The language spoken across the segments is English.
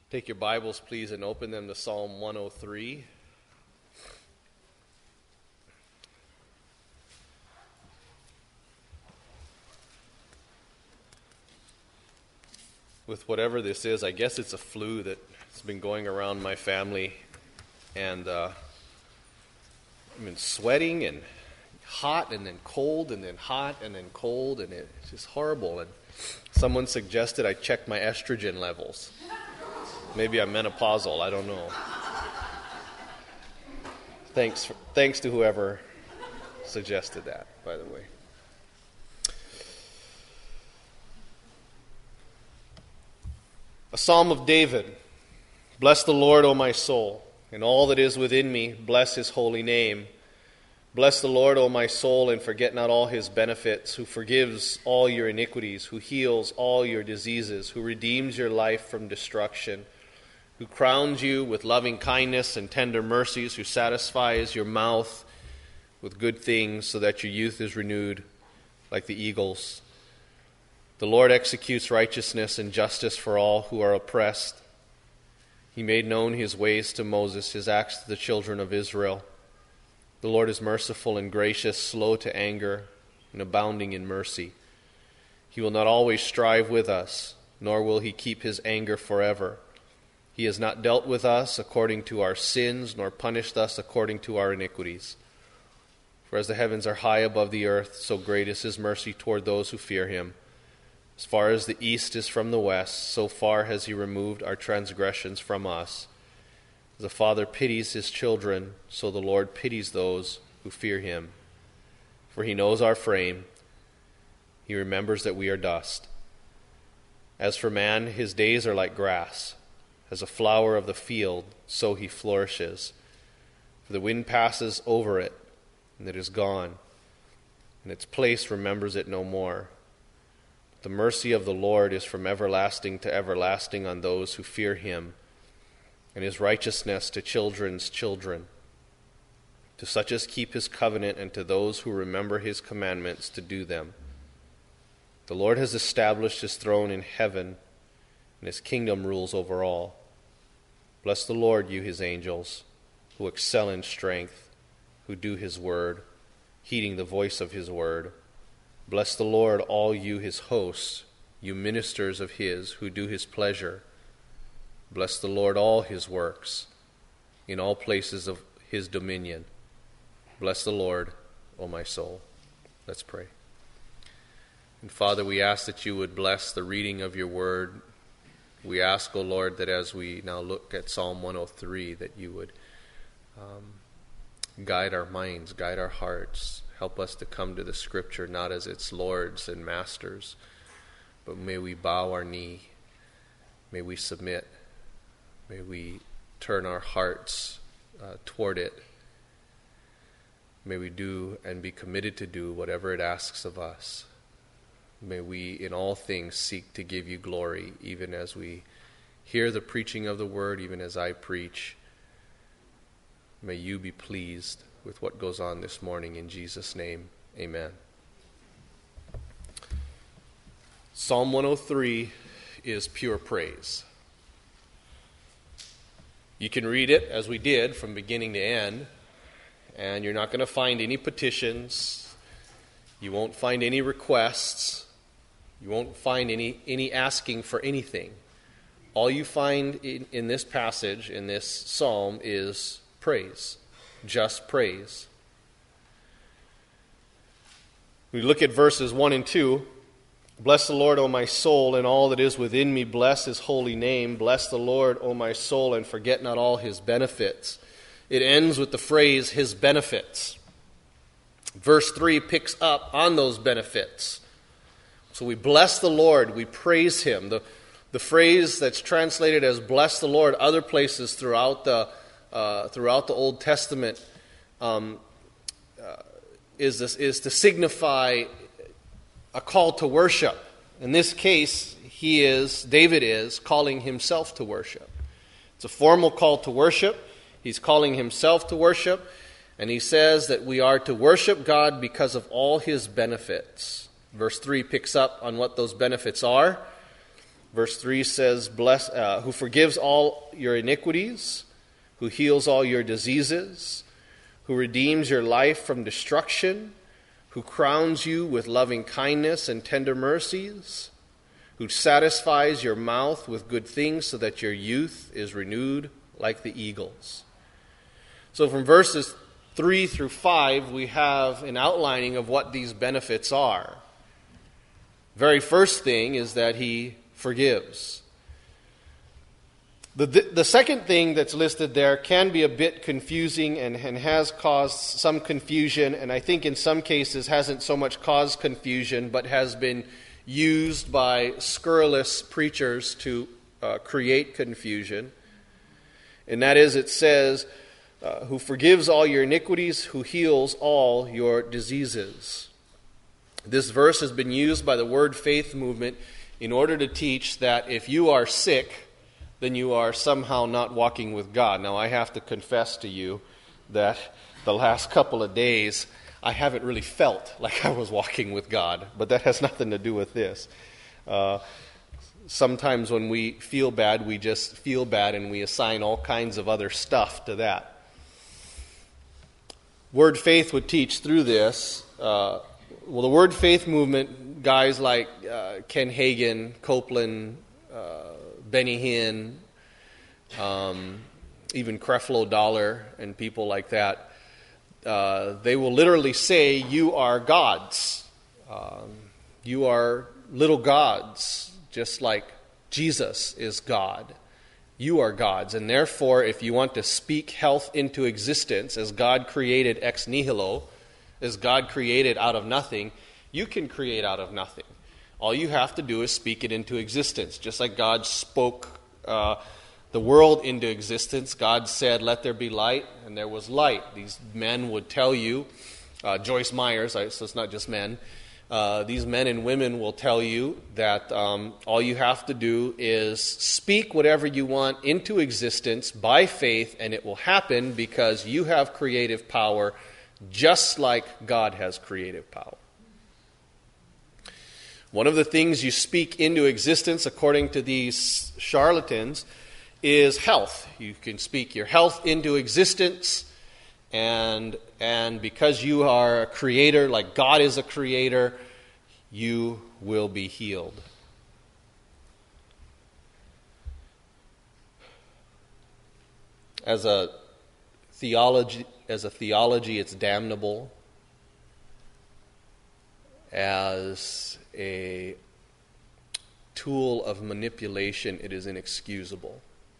Take your Bibles, please, and open them to Psalm 103. With whatever this is, I guess it's a flu that's been going around my family, and I've been sweating and hot and then cold and then hot and then cold, and it's just horrible. And someone suggested I check my estrogen levels. Maybe I'm menopausal, I don't know. Thanks to whoever suggested that, by the way. A Psalm of David. Bless the Lord, O my soul, and all that is within me, bless his holy name. Bless the Lord, O my soul, and forget not all his benefits, who forgives all your iniquities, who heals all your diseases, who redeems your life from destruction, who crowns you with loving kindness and tender mercies, who satisfies your mouth with good things so that your youth is renewed like the eagles. The Lord executes righteousness and justice for all who are oppressed. He made known his ways to Moses, his acts to the children of Israel. The Lord is merciful and gracious, slow to anger, and abounding in mercy. He will not always strive with us, nor will he keep his anger forever. He has not dealt with us according to our sins, nor punished us according to our iniquities. For as the heavens are high above the earth, so great is his mercy toward those who fear him. As far as the east is from the west, so far has he removed our transgressions from us. As the Father pities his children, so the Lord pities those who fear him. For he knows our frame. He remembers that we are dust. As for man, his days are like grass. As a flower of the field, so he flourishes. For the wind passes over it, and it is gone, and its place remembers it no more. The mercy of the Lord is from everlasting to everlasting on those who fear him, and his righteousness to children's children, to such as keep his covenant, and to those who remember his commandments to do them. The Lord has established his throne in heaven, and his kingdom rules over all. Bless the Lord, you his angels, who excel in strength, who do his word, heeding the voice of his word. Bless the Lord, all you his hosts, you ministers of his, who do his pleasure. Bless the Lord, all his works, in all places of his dominion. Bless the Lord, O my soul. Let's pray. And Father, we ask that you would bless the reading of your word. We ask, O Lord, that as we now look at Psalm 103, that you would guide our minds, guide our hearts. Help us to come to the Scripture not as its lords and masters, but may we bow our knee, may we submit, may we turn our hearts toward it. May we do and be committed to do whatever it asks of us. May we in all things seek to give you glory, even as we hear the preaching of the word, even as I preach. May you be pleased with what goes on this morning. In Jesus' name, amen. Psalm 103 is pure praise. You can read it, as we did, from beginning to end, and you're not going to find any petitions. You won't find any requests. You won't find any asking for anything. All you find in this passage, in this psalm, is praise. Just praise. We look at verses 1 and 2. Bless the Lord, O my soul, and all that is within me. Bless his holy name. Bless the Lord, O my soul, and forget not all his benefits. It ends with the phrase, his benefits. Verse 3 picks up on those benefits. So we bless the Lord, we praise him. The phrase that's translated as bless the Lord other places throughout the Old Testament is to signify a call to worship. In this case, David is calling himself to worship. It's a formal call to worship. He's calling himself to worship, and he says that we are to worship God because of all his benefits. Verse 3 picks up on what those benefits are. Verse 3 says, who forgives all your iniquities, who heals all your diseases, who redeems your life from destruction, who crowns you with loving kindness and tender mercies, who satisfies your mouth with good things so that your youth is renewed like the eagles. So from verses 3 through 5, we have an outlining of what these benefits are. Very first thing is that he forgives. The second thing that's listed there can be a bit confusing and has caused some confusion, and I think in some cases hasn't so much caused confusion, but has been used by scurrilous preachers to create confusion. And that is, it says, who forgives all your iniquities, who heals all your diseases. This verse has been used by the Word Faith movement in order to teach that if you are sick, then you are somehow not walking with God. Now, I have to confess to you that the last couple of days, I haven't really felt like I was walking with God, but that has nothing to do with this. Sometimes when we feel bad, we just feel bad and we assign all kinds of other stuff to that. Word Faith would teach through this. The Word Faith movement, guys like Ken Hagin, Copeland, Benny Hinn, even Creflo Dollar and people like that, they will literally say, you are gods. You are little gods, just like Jesus is God. You are gods, and therefore, if you want to speak health into existence, as God created ex nihilo, as God created out of nothing, you can create out of nothing. All you have to do is speak it into existence. Just like God spoke the world into existence, God said, let there be light, and there was light. These men would tell you, Joyce Myers, so it's not just men, these men and women will tell you that all you have to do is speak whatever you want into existence by faith, and it will happen because you have creative power just like God has creative power. One of the things you speak into existence, according to these charlatans, is health. You can speak your health into existence, and because you are a creator, like God is a creator, you will be healed. As a theology, it's damnable. As a tool of manipulation, it is inexcusable.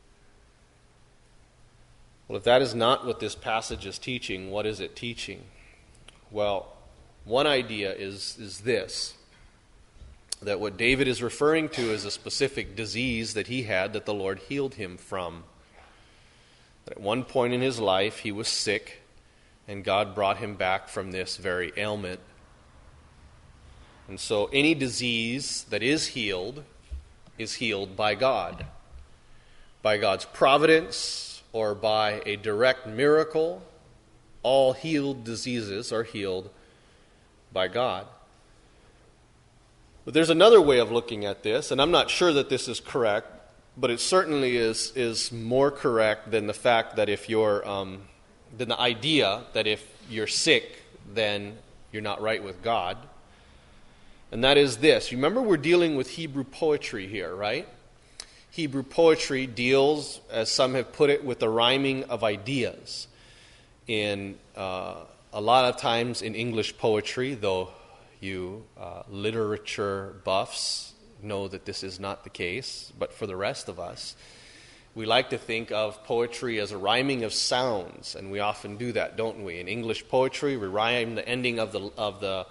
Well, if that is not what this passage is teaching, what is it teaching? Well, one idea is this, that what David is referring to is a specific disease that he had that the Lord healed him from. At one point in his life, he was sick, and God brought him back from this very ailment. And so any disease that is healed by God. By God's providence or by a direct miracle, all healed diseases are healed by God. But there's another way of looking at this, and I'm not sure that this is correct, but it certainly is more correct than the fact that if you're, than the idea that if you're sick, then you're not right with God. And that is this. Remember, we're dealing with Hebrew poetry here, right? Hebrew poetry deals, as some have put it, with the rhyming of ideas. In a lot of times in English poetry, though you literature buffs know that this is not the case, but for the rest of us, we like to think of poetry as a rhyming of sounds, and we often do that, don't we? In English poetry, we rhyme the ending of the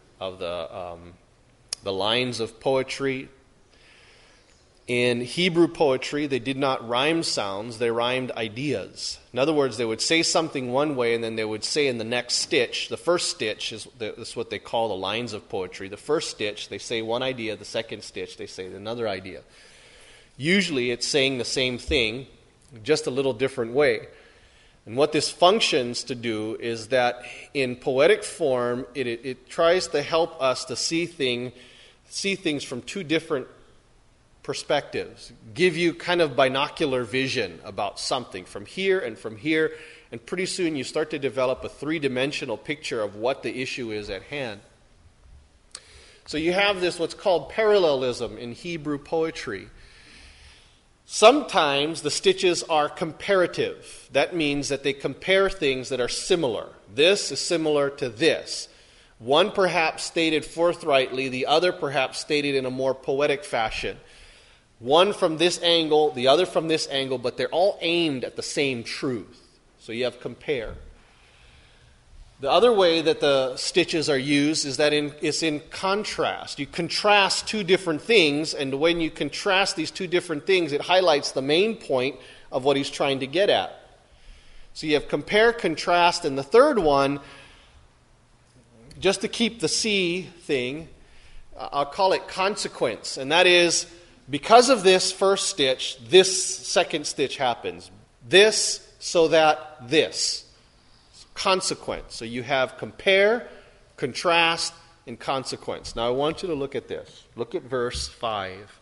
lines of poetry. In Hebrew poetry, they did not rhyme sounds, they rhymed ideas. In other words, they would say something one way, and then they would say in the next stitch, the first stitch is what they call the lines of poetry. The first stitch, they say one idea, the second stitch, they say another idea. Usually it's saying the same thing, just a little different way. And what this functions to do is that in poetic form, it tries to help us to see things from two different perspectives, give you kind of binocular vision about something from here, and pretty soon you start to develop a three-dimensional picture of what the issue is at hand. So you have this what's called parallelism in Hebrew poetry. Sometimes the stitches are comparative. That means that they compare things that are similar. This is similar to this. One perhaps stated forthrightly, the other perhaps stated in a more poetic fashion. One from this angle, the other from this angle, but they're all aimed at the same truth. So you have compare. The other way that the stitches are used is that it's in contrast. You contrast two different things, and when you contrast these two different things, it highlights the main point of what he's trying to get at. So you have compare, contrast, and the third one, just to keep the C thing, I'll call it consequence. And that is, because of this first stitch, this second stitch happens. This, so that this. Consequence. So you have compare, contrast, and consequence. Now I want you to look at this. Look at verse 5.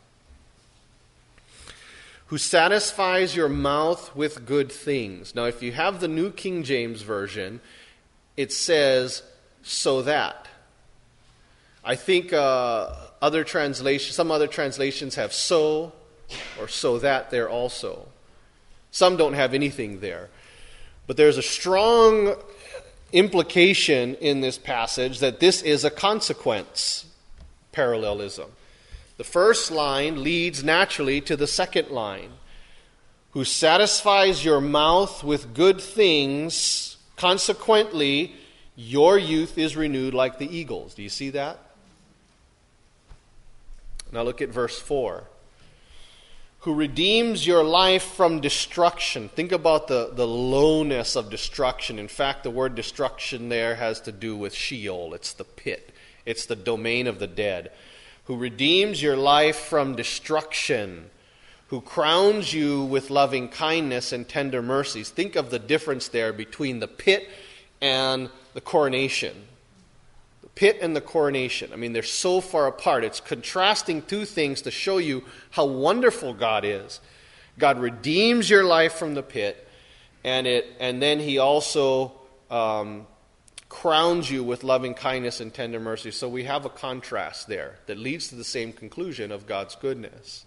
Who satisfies your mouth with good things. Now if you have the New King James Version, it says, so that. I think some other translations have so, or so that there also. Some don't have anything there. But there's a strong implication in this passage that this is a consequence parallelism. The first line leads naturally to the second line. Who satisfies your mouth with good things, consequently, your youth is renewed like the eagles. Do you see that? Now look at verse 4. Who redeems your life from destruction. Think about the lowness of destruction. In fact, the word destruction there has to do with Sheol. It's the pit. It's the domain of the dead. Who redeems your life from destruction. Who crowns you with loving kindness and tender mercies. Think of the difference there between the pit and the coronation. The pit and the coronation. I mean, they're so far apart. It's contrasting two things to show you how wonderful God is. God redeems your life from the pit, and then He also crowns you with loving kindness and tender mercy. So we have a contrast there that leads to the same conclusion of God's goodness.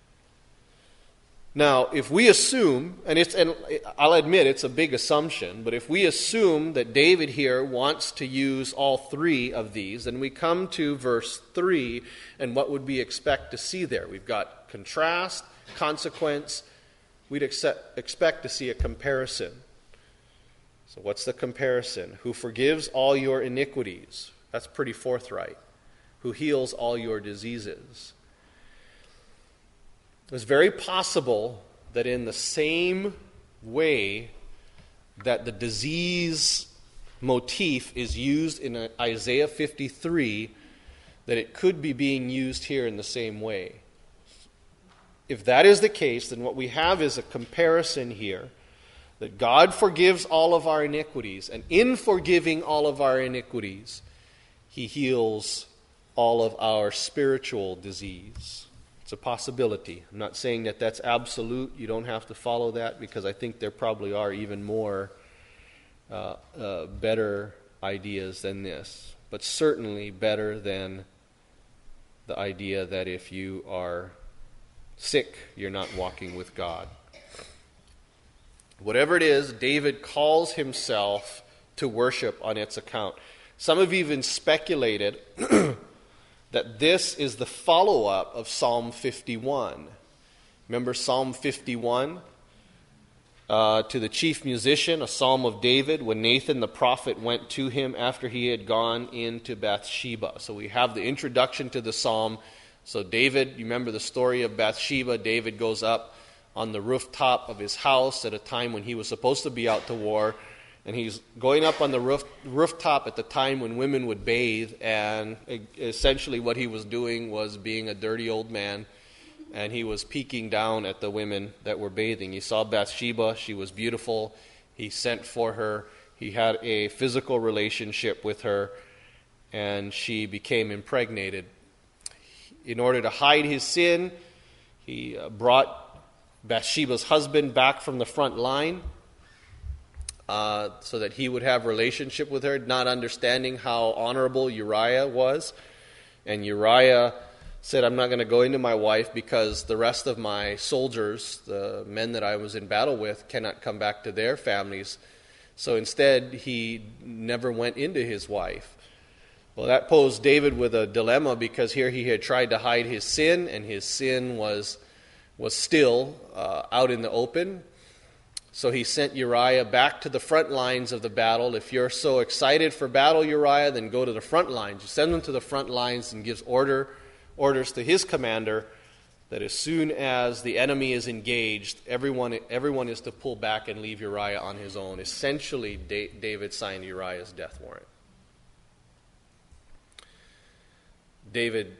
Now, if we assume, and I'll admit it's a big assumption, but if we assume that David here wants to use all three of these, then we come to verse 3, and what would we expect to see there? We've got contrast, consequence. We'd expect to see a comparison. So what's the comparison? Who forgives all your iniquities. That's pretty forthright. Who heals all your diseases. It's very possible that in the same way that the disease motif is used in Isaiah 53, that it could be being used here in the same way. If that is the case, then what we have is a comparison here, that God forgives all of our iniquities, and in forgiving all of our iniquities, He heals all of our spiritual disease. It's a possibility. I'm not saying that that's absolute. You don't have to follow that, because I think there probably are even more better ideas than this. But certainly better than the idea that if you are sick, you're not walking with God. Whatever it is, David calls himself to worship on its account. Some have even speculated that this is the follow-up of Psalm 51. Remember Psalm 51? To the chief musician, a psalm of David, when Nathan the prophet went to him after he had gone into Bathsheba. So we have the introduction to the psalm. So David, you remember the story of Bathsheba. David goes up on the rooftop of his house at a time when he was supposed to be out to war. And he's going up on the rooftop at the time when women would bathe, and essentially what he was doing was being a dirty old man, and he was peeking down at the women that were bathing. He saw Bathsheba. She was beautiful. He sent for her. He had a physical relationship with her, and she became impregnated. In order to hide his sin, He brought Bathsheba's husband back from the front line so that he would have relationship with her, not understanding how honorable Uriah was. And Uriah said, I'm not going to go into my wife because the rest of my soldiers, the men that I was in battle with, cannot come back to their families. So instead, he never went into his wife. Well, that posed David with a dilemma, because here he had tried to hide his sin, and his sin was still out in the open. So he sent Uriah back to the front lines of the battle. If you're so excited for battle, Uriah, then go to the front lines. You send him to the front lines and gives orders to his commander that as soon as the enemy is engaged, everyone is to pull back and leave Uriah on his own. Essentially, David signed Uriah's death warrant. David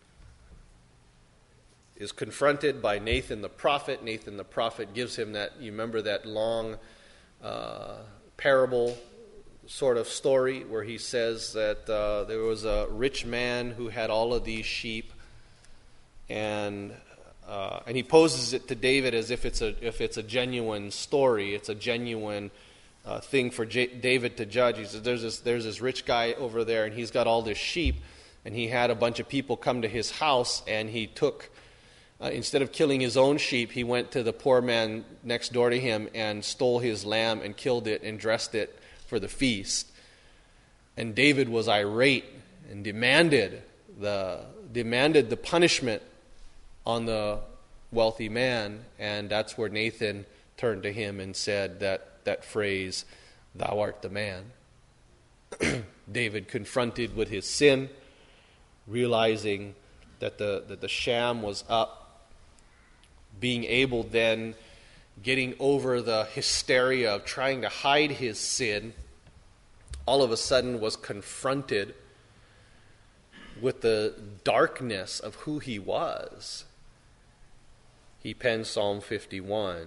is confronted by Nathan the prophet. Nathan the prophet gives him that, you remember that long parable sort of story where he says that there was a rich man who had all of these sheep, and he poses it to David as if it's a genuine story. It's a genuine thing for David to judge. He says, there's this rich guy over there, and he's got all this sheep, and he had a bunch of people come to his house, and he took, instead of killing his own sheep, he went to the poor man next door to him and stole his lamb and killed it and dressed it for the feast. And David was irate and demanded the punishment on the wealthy man, and that's where Nathan turned to him and said that phrase, "Thou art the man." David, confronted with his sin, realizing that the sham was up, being able then, getting over the hysteria of trying to hide his sin, all of a sudden was confronted with the darkness of who he was. He penned Psalm 51.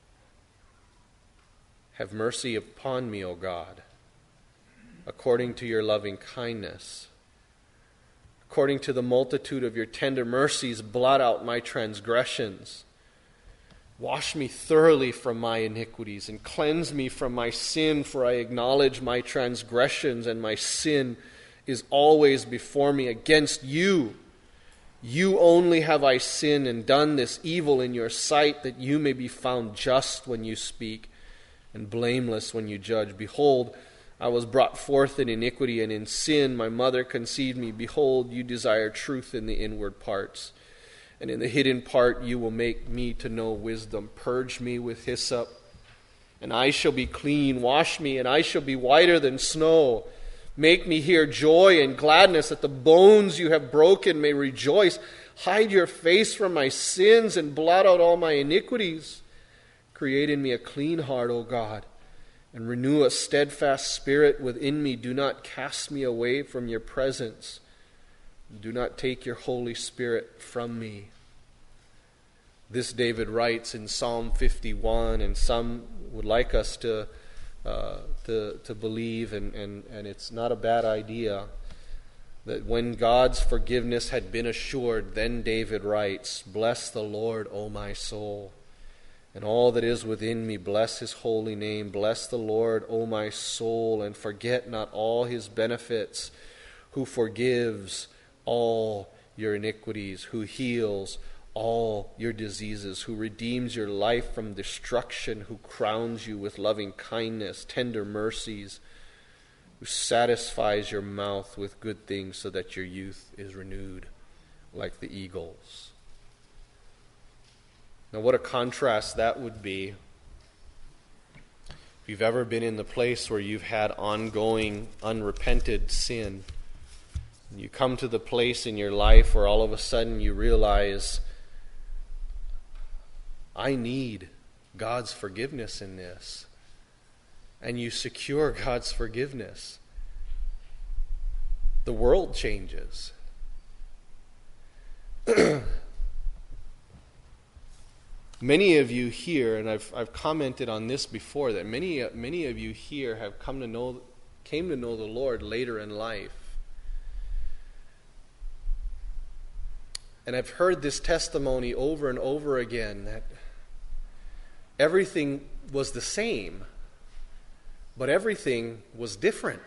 Have mercy upon me, O God, according to your loving kindness. According to the multitude of your tender mercies, blot out my transgressions. Wash me thoroughly from my iniquities and cleanse me from my sin, for I acknowledge my transgressions, and my sin is always before me. Against you, you only have I sinned and done this evil in your sight, that you may be found just when you speak and blameless when you judge. Behold, I was brought forth in iniquity, and in sin my mother conceived me. Behold, you desire truth in the inward parts, and in the hidden part you will make me to know wisdom. Purge me with hyssop, and I shall be clean. Wash me, and I shall be whiter than snow. Make me hear joy and gladness, that the bones you have broken may rejoice. Hide your face from my sins and blot out all my iniquities. Create in me a clean heart, O God, and renew a steadfast spirit within me. Do not cast me away from your presence. Do not take your Holy Spirit from me. This David writes in Psalm 51, and some would like us to believe, and it's not a bad idea, that when God's forgiveness had been assured, then David writes, Bless the Lord, O my soul, and all that is within me, bless his holy name. Bless the Lord, O my soul, and forget not all his benefits, who forgives all your iniquities, who heals all your diseases, who redeems your life from destruction, who crowns you with loving kindness, tender mercies, who satisfies your mouth with good things, so that your youth is renewed like the eagles. Now, what a contrast that would be. If you've ever been in the place where you've had ongoing, unrepented sin, you come to the place in your life where all of a sudden you realize, I need God's forgiveness in this. And you secure God's forgiveness. The world changes. Many of you here, and I've commented on this before, that many of you here have came to know the Lord later in life. And I've heard this testimony over and over again that everything was the same, but everything was different.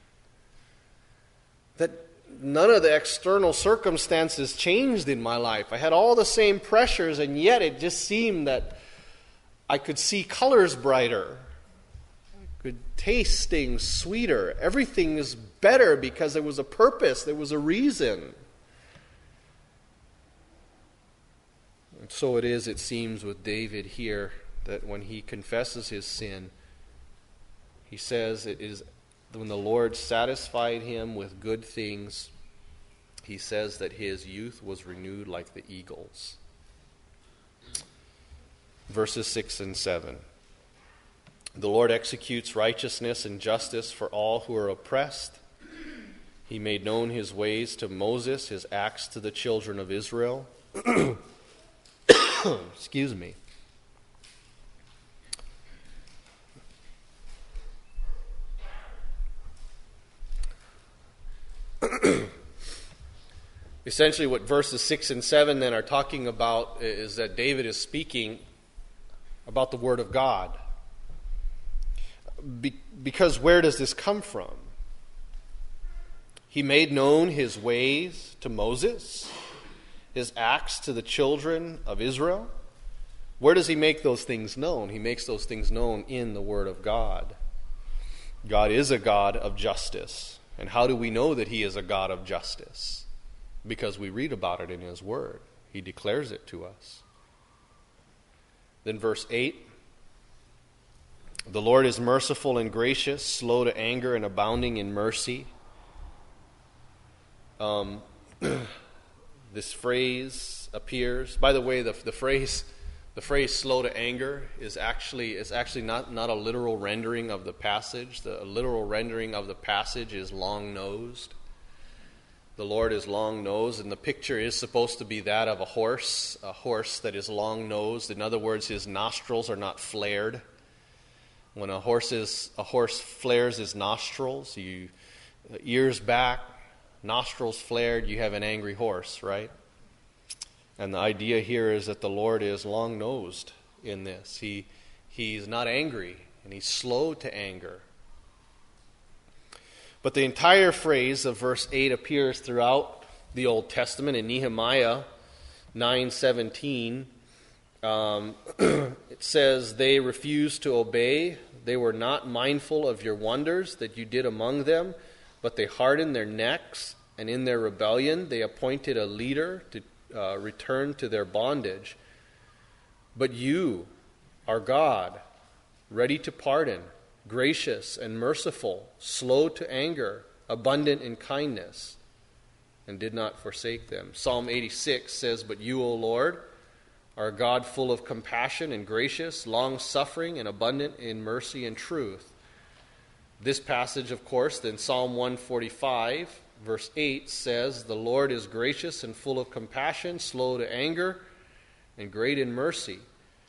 That none of the external circumstances changed in my life. I had all the same pressures, and yet it just seemed that I could see colors brighter. I could taste things sweeter. Everything is better because there was a purpose, there was a reason. And so it is, it seems, with David here, that when he confesses his sin, he says it is when the Lord satisfied him with good things, he says that his youth was renewed like the eagles. Verses 6 and 7. The Lord executes righteousness and justice for all who are oppressed. He made known his ways to Moses, his acts to the children of Israel. Excuse me. Essentially what verses 6 and 7 then are talking about is that David is speaking about the Word of God. Because where does this come from? He made known his ways to Moses, his acts to the children of Israel. Where does he make those things known? He makes those things known in the Word of God. God is a God of justice. And how do we know that he is a God of justice? Because we read about it in his Word. He declares it to us. Then verse 8. The Lord is merciful and gracious, slow to anger and abounding in mercy. This phrase appears. By the way, the phrase slow to anger is actually not a literal rendering of the passage. The literal rendering of the passage is long-nosed. The Lord is long-nosed, and the picture is supposed to be that of a horse that is long-nosed. In other words, his nostrils are not flared. When a horse flares his nostrils, ears back, nostrils flared, you have an angry horse, right? And the idea here is that the Lord is long-nosed in this. He's not angry, and he's slow to anger. But the entire phrase of verse 8 appears throughout the Old Testament. In Nehemiah 9:17, it says, they refused to obey. They were not mindful of your wonders that you did among them, but they hardened their necks, and in their rebellion they appointed a leader to return to their bondage. But you are God, ready to pardon, gracious and merciful, slow to anger, abundant in kindness, and did not forsake them. Psalm 86 says, but you, O Lord, are a God full of compassion and gracious, long-suffering and abundant in mercy and truth. This passage, of course, then Psalm 145, verse 8 says, the Lord is gracious and full of compassion, slow to anger, and great in mercy.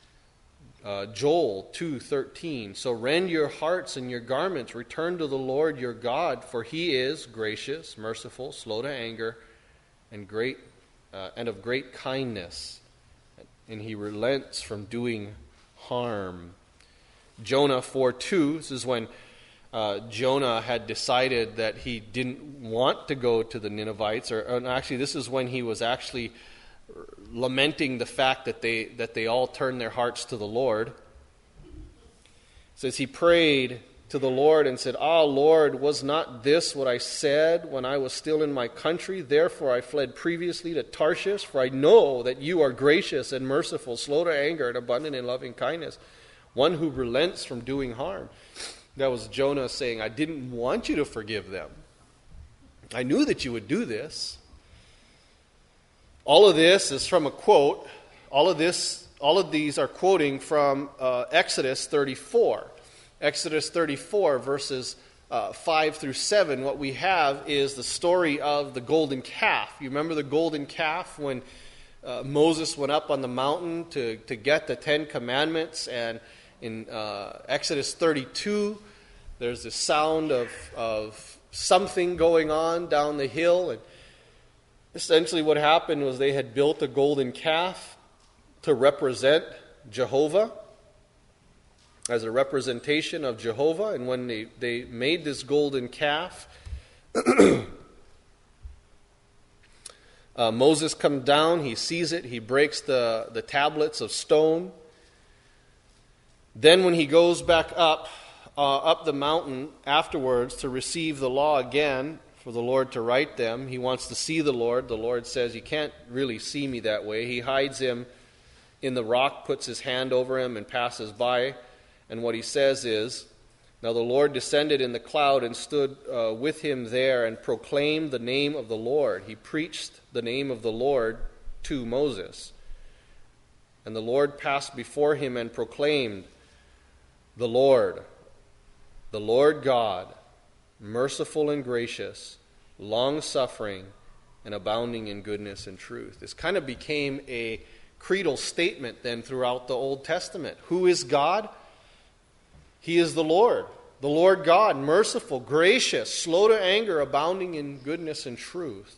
Joel 2:13, so rend your hearts and your garments, return to the Lord your God, for he is gracious, merciful, slow to anger, and of great kindness, and he relents from doing harm. Jonah 4:2, this is when Jonah had decided that he didn't want to go to the Ninevites, or actually this is when he was actually lamenting the fact that they all turned their hearts to the Lord. It says he prayed to the Lord and said, ah, Lord, was not this what I said when I was still in my country? Therefore I fled previously to Tarshish, for I know that you are gracious and merciful, slow to anger and abundant in loving kindness, one who relents from doing harm. That was Jonah saying, I didn't want you to forgive them. I knew that you would do this. All of this is from a quote. All of these are quoting from Exodus 34. Exodus 34, verses 5 through 7. What we have is the story of the golden calf. You remember the golden calf when Moses went up on the mountain to get the Ten Commandments, and in Exodus 32, there's the sound of something going on down the hill, and Essentially what happened was they had built a golden calf to represent Jehovah, as a representation of Jehovah. And when they made this golden calf, Moses comes down, he sees it, he breaks the tablets of stone. Then when he goes back up the mountain afterwards to receive the law again, for the Lord to write them, he wants to see the Lord. The Lord says, you can't really see me that way. He hides him in the rock, puts his hand over him, and passes by. And what he says is, now the Lord descended in the cloud and stood with him there and proclaimed the name of the Lord. He preached the name of the Lord to Moses. And the Lord passed before him and proclaimed, the Lord God, merciful and gracious, long-suffering, and abounding in goodness and truth. This kind of became a creedal statement then throughout the Old Testament. Who is God? He is the Lord God, merciful, gracious, slow to anger, abounding in goodness and truth.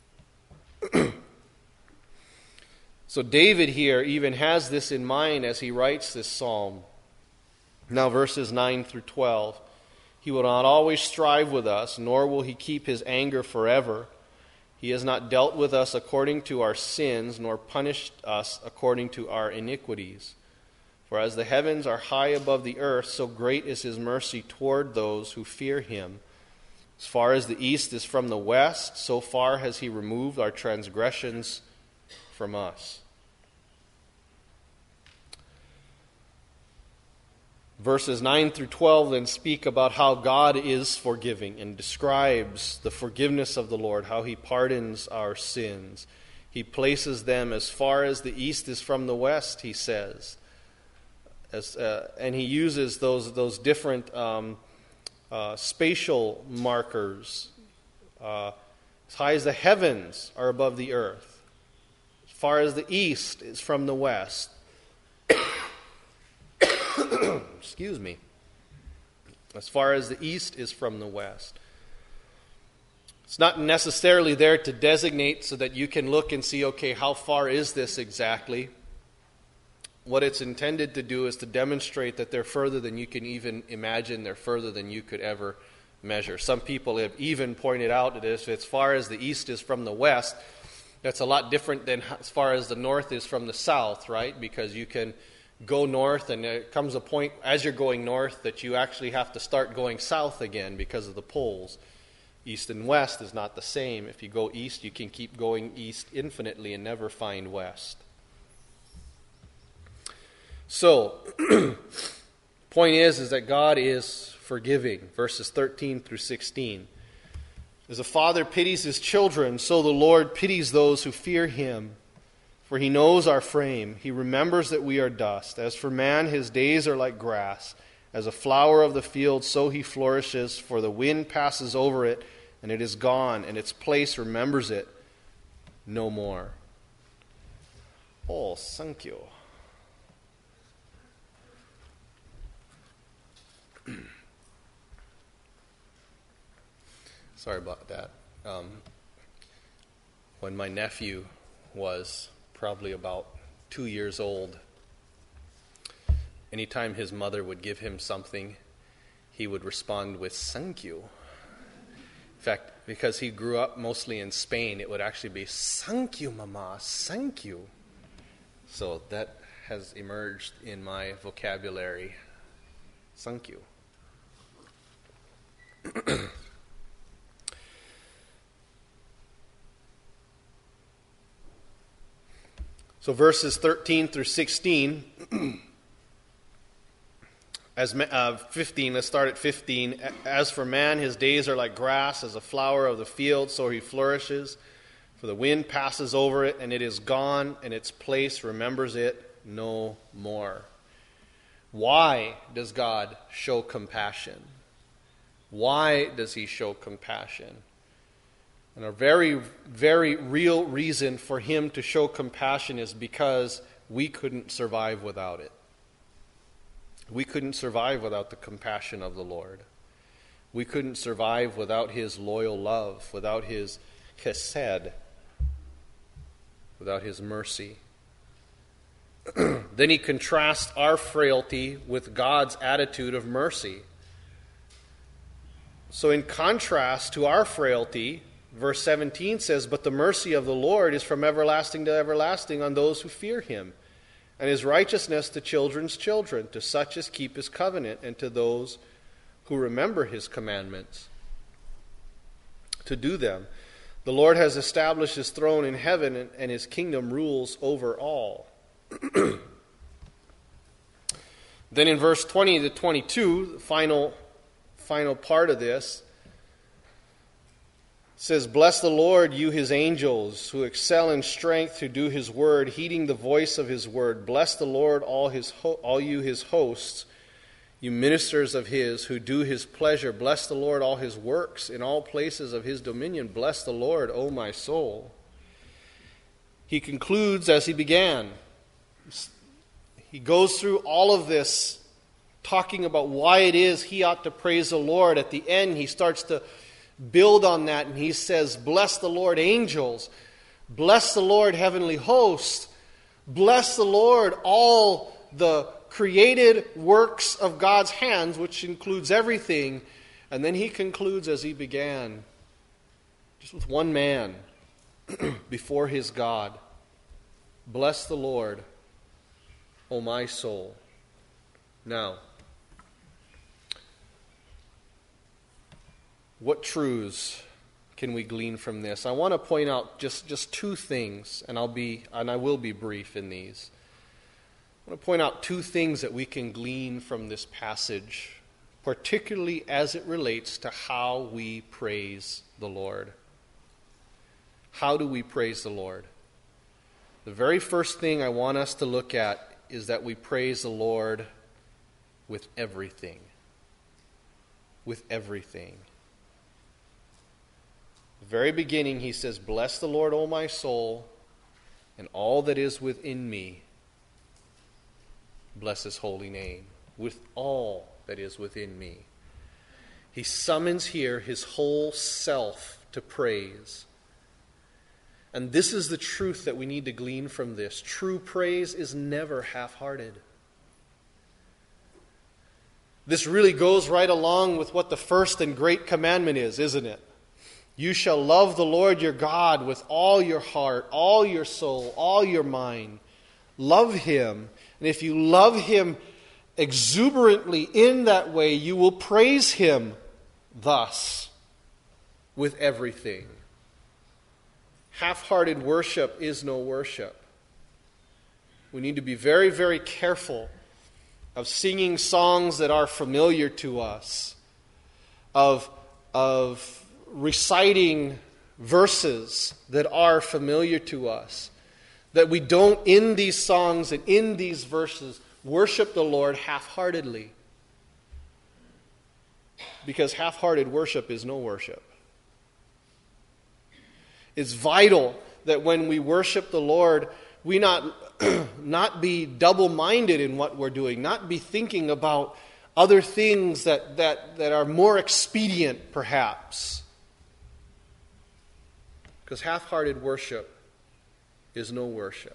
So David here even has this in mind as he writes this psalm. Now verses 9 through 12. He will not always strive with us, nor will he keep his anger forever. He has not dealt with us according to our sins, nor punished us according to our iniquities. For as the heavens are high above the earth, so great is his mercy toward those who fear him. As far as the east is from the west, so far has he removed our transgressions from us. Verses 9 through 12 then speak about how God is forgiving and describes the forgiveness of the Lord, how he pardons our sins. He places them as far as the east is from the west, he says. And he uses those different spatial markers. As high as the heavens are above the earth, as far as the east is from the west. Excuse me. As far as the east is from the west. It's not necessarily there to designate so that you can look and see, okay, how far is this exactly? What it's intended to do is to demonstrate that they're further than you can even imagine, they're further than you could ever measure. Some people have even pointed out that if as far as the east is from the west, that's a lot different than as far as the north is from the south, right? Because you can go north, and there comes a point as you're going north that you actually have to start going south again because of the poles. East and west is not the same. If you go east, you can keep going east infinitely and never find west. So, point is that God is forgiving. Verses 13 through 16. As a father pities his children, so the Lord pities those who fear him. For he knows our frame. He remembers that we are dust. As for man, his days are like grass. As a flower of the field, so he flourishes. For the wind passes over it, and it is gone, and its place remembers it no more. Oh, thank you. Sorry about that. When my nephew was probably about 2 years old, anytime his mother would give him something, he would respond with "thank you." In fact, because he grew up mostly in Spain, it would actually be "thank you, mama, thank you." So that has emerged in my vocabulary. Thank you. So verses 13 through 16, 15, let's start at 15. As for man, his days are like grass, as a flower of the field, so he flourishes. For the wind passes over it, and it is gone, and its place remembers it no more. Why does God show compassion? Why does he show compassion? And a very, very real reason for him to show compassion is because we couldn't survive without it. We couldn't survive without the compassion of the Lord. We couldn't survive without his loyal love, without his chesed, without his mercy. Then he contrasts our frailty with God's attitude of mercy. So in contrast to our frailty, verse 17 says, "But the mercy of the Lord is from everlasting to everlasting on those who fear him, and his righteousness to children's children, to such as keep his covenant, and to those who remember his commandments, to do them. The Lord has established his throne in heaven, and his kingdom rules over all." Then in verse 20 to 22, the final part of this, says, "Bless the Lord, you his angels, who excel in strength, who do his word, heeding the voice of his word. Bless the Lord, all you his hosts, you ministers of his, who do his pleasure. Bless the Lord, all his works, in all places of his dominion. Bless the Lord, O my soul." He concludes as he began. He goes through all of this, talking about why it is he ought to praise the Lord. At the end, he starts to build on that, and he says, "Bless the Lord, angels. Bless the Lord, heavenly hosts. Bless the Lord, all the created works of God's hands," which includes everything. And then he concludes as he began, just with one man before his God. "Bless the Lord, O my soul." Now, what truths can we glean from this? I want to point out just two things, and I will be brief in these. I want to point out two things that we can glean from this passage, particularly as it relates to how we praise the Lord. How do we praise the Lord? The very first thing I want us to look at is that we praise the Lord with everything. With everything. The very beginning, he says, "Bless the Lord, O my soul, and all that is within me. Bless his holy name." With all that is within me. He summons here his whole self to praise. And this is the truth that we need to glean from this. True praise is never half-hearted. This really goes right along with what the first and great commandment is, isn't it? "You shall love the Lord your God with all your heart, all your soul, all your mind." Love him. And if you love him exuberantly in that way, you will praise him thus with everything. Half-hearted worship is no worship. We need to be very, very careful of singing songs that are familiar to us, of reciting verses that are familiar to us, that we don't, in these songs and in these verses, worship the Lord half-heartedly. Because half-hearted worship is no worship. It's vital that when we worship the Lord, we not be double-minded in what we're doing, not be thinking about other things that are more expedient, perhaps. Because half-hearted worship is no worship.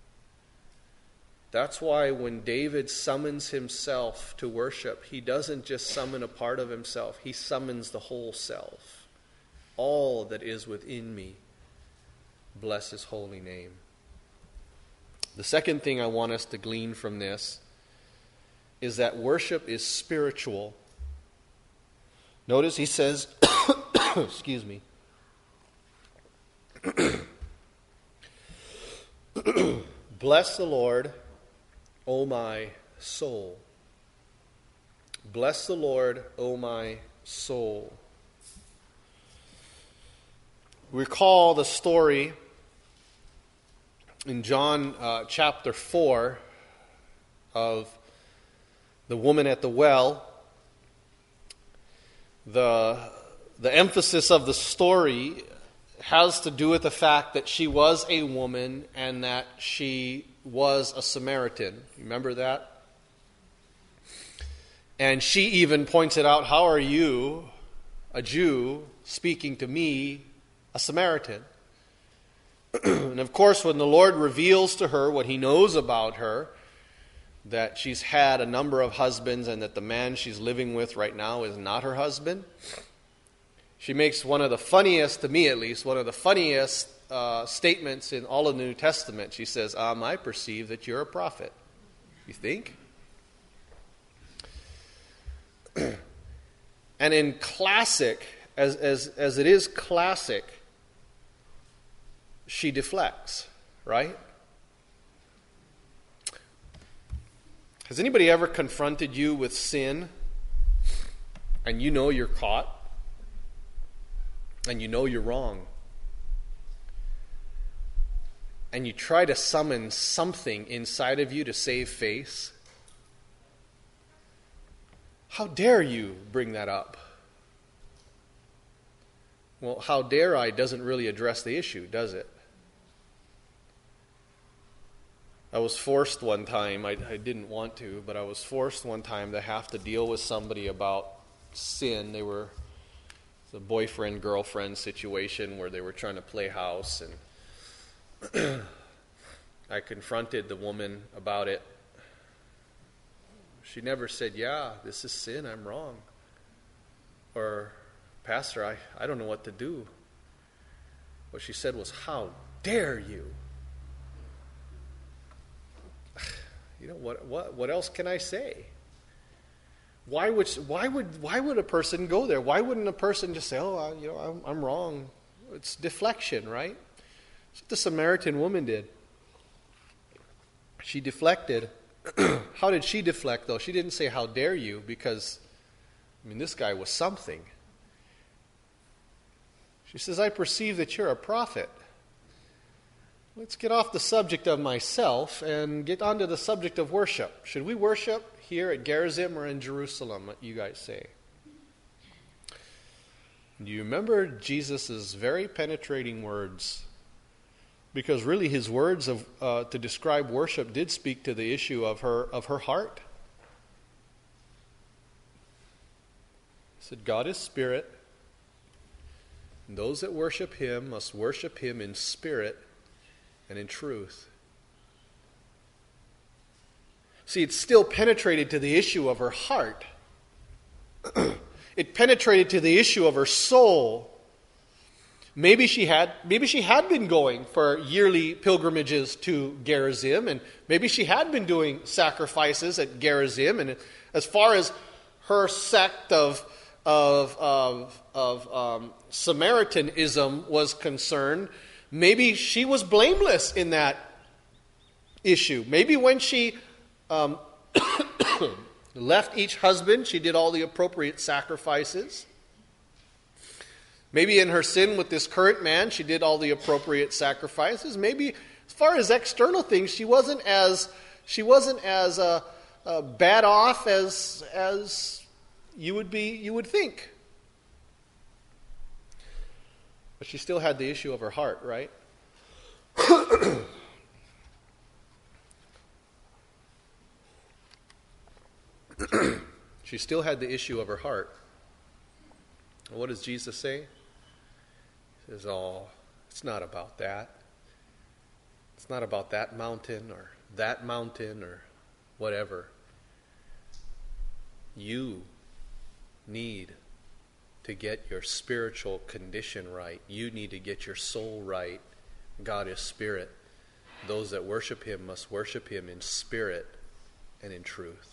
That's why when David summons himself to worship, he doesn't just summon a part of himself, he summons the whole self. All that is within me, bless his holy name. The second thing I want us to glean from this is that worship is spiritual. Notice he says, excuse me, "Bless the Lord, O my soul." Bless the Lord, O my soul. Recall the story in John chapter 4 of the woman at the well. The emphasis of the story has to do with the fact that she was a woman and that she was a Samaritan. Remember that? And she even points it out, "How are you, a Jew, speaking to me, a Samaritan?" And of course, when the Lord reveals to her what he knows about her, that she's had a number of husbands and that the man she's living with right now is not her husband, she makes one of the funniest, to me at least, one of the funniest statements in all of the New Testament. She says, I perceive that you're a prophet. You think? And in classic, as it is classic, she deflects, right? Has anybody ever confronted you with sin and you know you're caught and you know you're wrong and you try to summon something inside of you to save face? How dare you bring that up? Well, how dare I doesn't really address the issue, does it? I was forced one time, I didn't want to, but I was forced one time to have to deal with somebody about sin. It was a boyfriend-girlfriend situation where they were trying to play house, and I confronted the woman about it. She never said, yeah, this is sin, I'm wrong. Or, Pastor, I don't know what to do. What she said was, how dare you? You know, what else can I say? Why would a person go there? Why wouldn't a person just say, I'm wrong? It's deflection, right? That's what the Samaritan woman did. She deflected. How did she deflect, though? She didn't say, how dare you, because, this guy was something. She says, I perceive that you're a prophet. Let's get off the subject of myself and get onto the subject of worship. Should we worship here at Gerizim or in Jerusalem, what you guys say? Do you remember Jesus' very penetrating words? Because really his words to describe worship did speak to the issue of her heart. He said, God is spirit, and those that worship him must worship him in spirit and in truth. See, it still penetrated to the issue of her heart. It penetrated to the issue of her soul. Maybe she had been going for yearly pilgrimages to Gerizim, and maybe she had been doing sacrifices at Gerizim. And as far as her sect of Samaritanism was concerned, maybe she was blameless in that issue. Maybe when she left each husband, she did all the appropriate sacrifices. Maybe in her sin with this current man, she did all the appropriate sacrifices. Maybe as far as external things, she wasn't as bad off as you would think. But she still had the issue of her heart, right? She still had the issue of her heart. What does Jesus say? He says, it's not about that. It's not about that mountain or whatever. You need to get your spiritual condition right. You need to get your soul right. God is spirit. Those that worship him must worship him in spirit and in truth.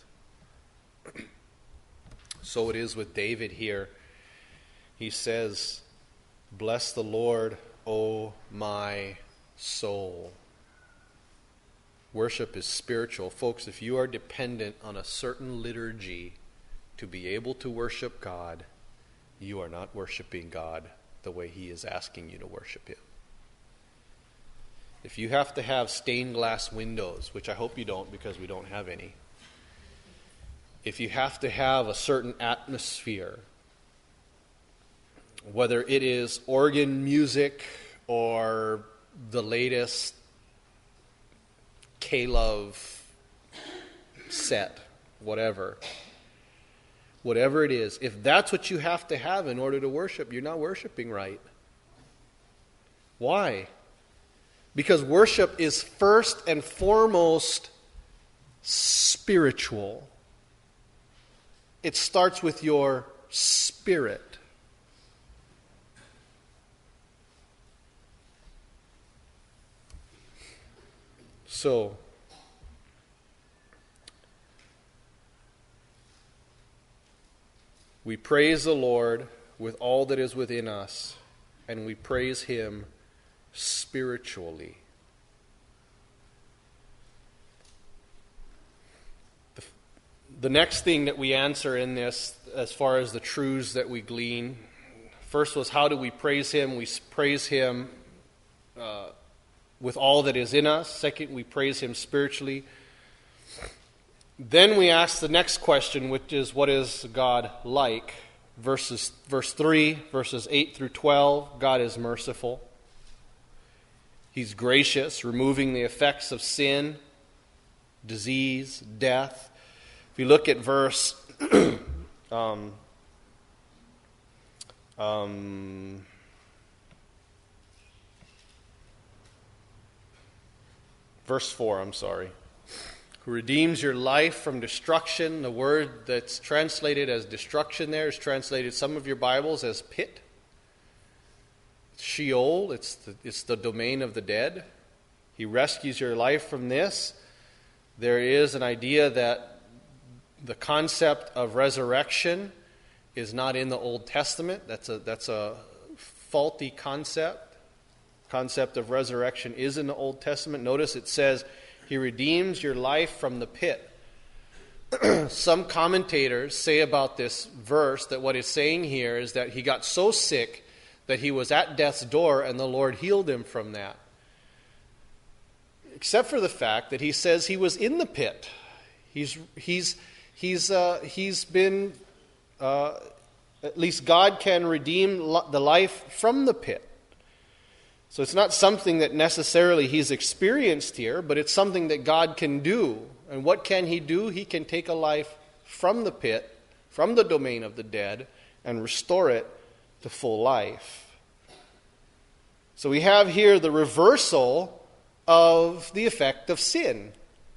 So it is with David here. He says, bless the Lord, O my soul. Worship is spiritual. Folks, if you are dependent on a certain liturgy to be able to worship God, you are not worshiping God the way he is asking you to worship him. If you have to have stained glass windows, which I hope you don't because we don't have any, if you have to have a certain atmosphere, whether it is organ music or the latest K-Love set, whatever it is, if that's what you have to have in order to worship, you're not worshiping right. Why? Because worship is first and foremost spiritual. It starts with your spirit. So, we praise the Lord with all that is within us, and we praise Him spiritually. The next thing that we answer in this, as far as the truths that we glean, first was how do we praise Him? We praise Him with all that is in us. Second, we praise Him spiritually. Then we ask the next question, which is, what is God like? Verse 3, verses 8 through 12, God is merciful. He's gracious, removing the effects of sin, disease, death. If you look at verse verse 4, who redeems your life from destruction. The word that's translated as destruction there is translated, some of your Bibles, as pit. Sheol, it's the domain of the dead. He rescues your life from this. There is an idea that the concept of resurrection is not in the Old Testament. That's a faulty concept. Concept of resurrection is in the Old Testament. Notice it says, He redeems your life from the pit. Some commentators say about this verse that what it's saying here is that he got so sick that he was at death's door and the Lord healed him from that. Except for the fact that he says he was in the pit. He's been, at least God can redeem the life from the pit. So it's not something that necessarily he's experienced here, but it's something that God can do. And what can He do? He can take a life from the pit, from the domain of the dead, and restore it to full life. So we have here the reversal of the effect of sin.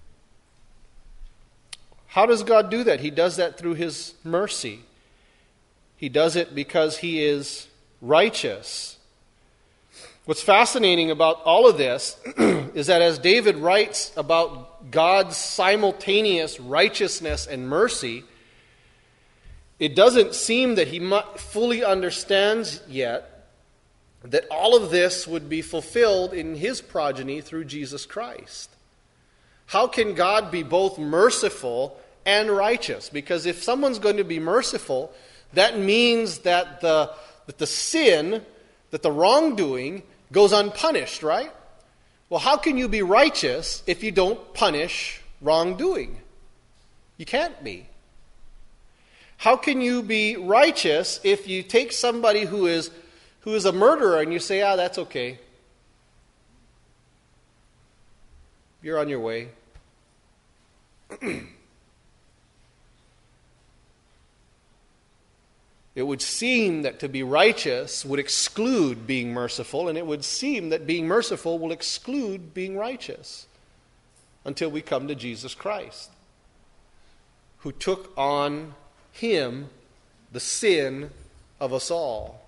How does God do that? He does that through His mercy. He does it because He is righteous. What's fascinating about all of this is that as David writes about God's simultaneous righteousness and mercy, it doesn't seem that he fully understands yet that all of this would be fulfilled in his progeny through Jesus Christ. How can God be both merciful and righteous? Because if someone's going to be merciful, that means that the sin, that the wrongdoing goes unpunished, right? Well, how can you be righteous if you don't punish wrongdoing? You can't be. How can you be righteous if you take somebody who is a murderer and you say, that's okay. You're on your way. It would seem that to be righteous would exclude being merciful, and it would seem that being merciful will exclude being righteous until we come to Jesus Christ, who took on Him the sin of us all.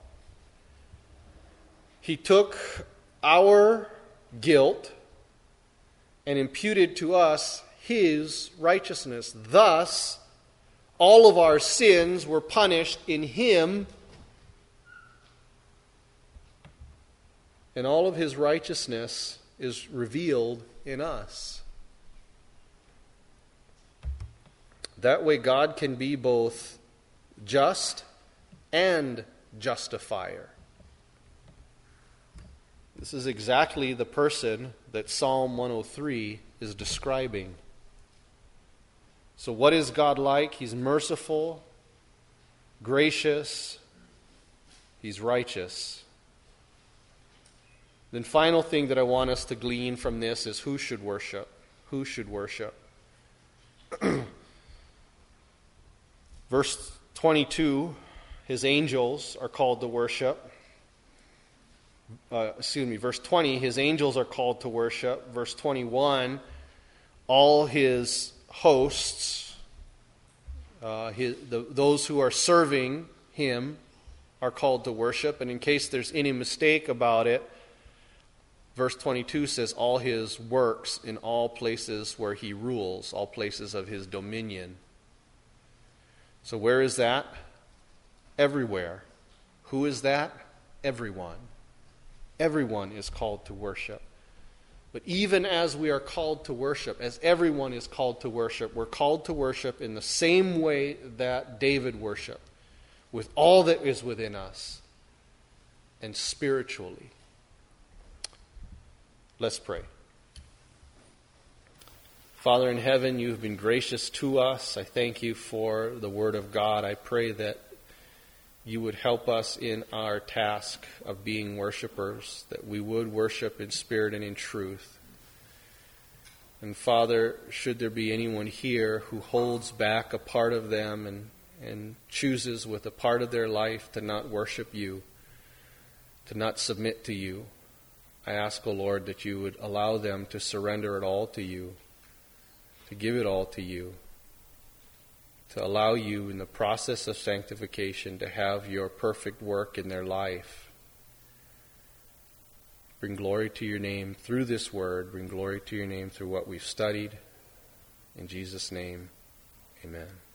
He took our guilt and imputed to us His righteousness. Thus, all of our sins were punished in Him, and all of His righteousness is revealed in us. That way God can be both just and justifier. This is exactly the person that Psalm 103 is describing. So what is God like? He's merciful, gracious, He's righteous. Then final thing that I want us to glean from this is who should worship? Who should worship? Verse 22, His angels are called to worship. verse 20, his angels are called to worship. Verse 21, all his hosts, those who are serving him, are called to worship. And in case there's any mistake about it, verse 22 says all his works in all places where he rules, all places of his dominion. So where is that? Everywhere. Who is that? Everyone. Everyone is called to worship. But even as we are called to worship, as everyone is called to worship, we're called to worship in the same way that David worshiped, with all that is within us, and spiritually. Let's pray. Father in heaven, you have been gracious to us. I thank you for the Word of God. I pray that you would help us in our task of being worshipers, that we would worship in spirit and in truth. And Father, should there be anyone here who holds back a part of them and chooses with a part of their life to not worship you, to not submit to you, I ask, O Lord, that you would allow them to surrender it all to you, to give it all to you, to allow you in the process of sanctification to have your perfect work in their life. Bring glory to your name through this word. Bring glory to your name through what we've studied. In Jesus' name, amen.